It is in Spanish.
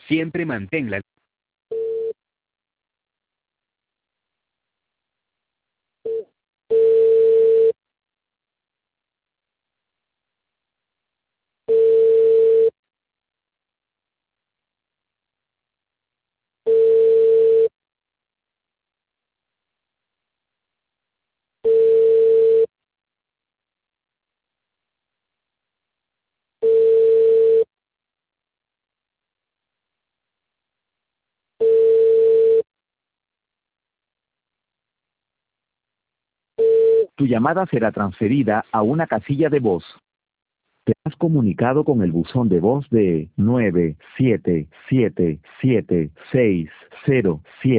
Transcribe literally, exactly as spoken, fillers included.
Siempre manténla. Tu llamada será transferida a una casilla de voz. Te has comunicado con el buzón de voz de nueve siete siete siete seis cero siete.